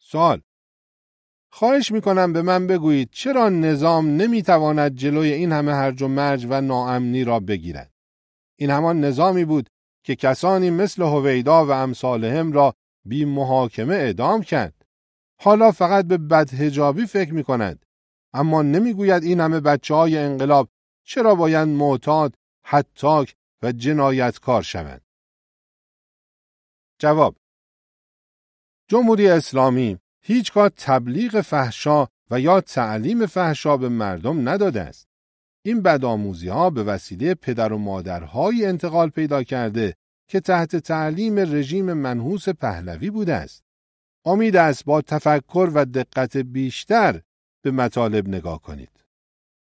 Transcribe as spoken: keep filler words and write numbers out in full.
سوال: خواهش میکنم به من بگویید چرا نظام نمیتواند جلوی این همه هرج و مرج و ناامنی را بگیرد؟ این همان نظامی بود که کسانی مثل هویدا و امثالهم را بی محاکمه اعدام کرد. حالا فقط به بدحجابی فکر میکند، اما نمیگوید این همه بچه های انقلاب چرا باید معتاد، هتاک و جنایتکار شوند. جواب: جمهوری اسلامی هیچگاه تبلیغ فحشا و یا تعلیم فحشا به مردم نداده است. این بدآموزی ها به وسیله پدر و مادرهای انتقال پیدا کرده که تحت تعلیم رژیم منحوس پهلوی بوده است. امید است با تفکر و دقت بیشتر به مطالب نگاه کنید.